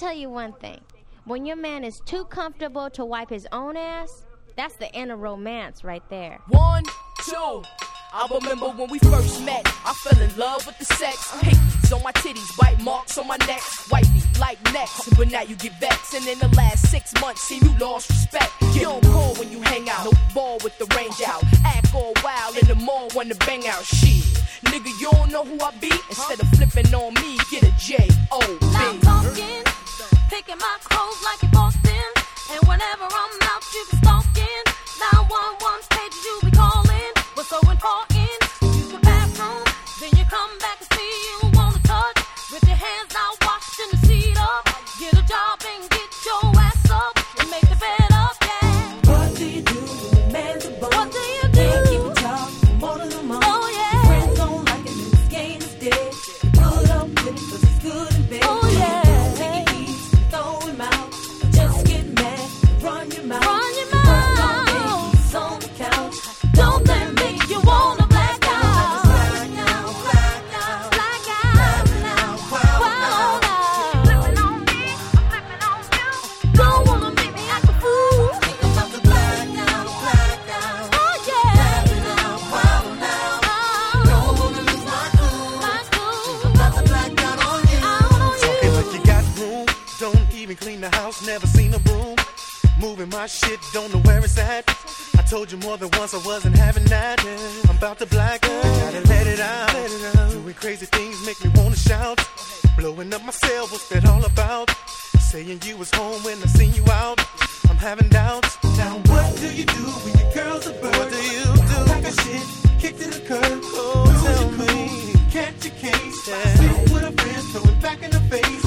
tell you one thing. When your man is too comfortable to wipe his own ass, that's the inner romance right there. 1, 2. I remember when we first met, I fell in love with the sex. Hickeys on my titties, bite marks on my neck. Wifey like next, but now you get vexed. And in the last 6 months, see you lost respect. You don't call when you hang out, no ball with the range out. Act all wild in the mall when the bang out. Shit, nigga, you don't know who I be? Instead of flipping on me, get a J-O-B. I'm talking, picking my clothes like you're Boston. And whenever I'm out, you be stalking. 911's pages you be calling. What's so important? Use the bathroom, then you come back and see you wanna touch. With your hands out, washed in the seat up. Get a job and get your ass up and make the bed up, yeah. What do you do when your man's a bum? What do you do? Can't keep a job for more than a month. Oh, yeah. Your friends don't like him and this game is dead. You pull up with him 'cause he's good in bed. Oh, yeah. Take it easy, throw him out. Just get mad, run your mouth. Run your mouth. He's on the couch. Don't that make you wanna black out? Black out, black out, black out now. Wild out. Flipping on me, I'm flipping on you. Don't wanna make me act a fool. Think about the black out, black out. Oh yeah. Black out, wild now. Don't wanna lose my cool. My cool. Think about the black out on you. Out on you. Talking like you got room. Don't even clean the house, never seen a broom. Moving my shit, don't know where it's at. I told you more than once I wasn't having that. I'm about to black out, gotta let it out. Doing crazy things make me wanna shout. Blowing up my cell, what's that all about? Saying you was home when I seen you out. I'm having doubts. Now what do you do when your girl's a bird? What do you do? Pack a shit, kick to the curb. Oh, tell me. Catch a case. Yeah. Sit with a friend, throw it back in the face.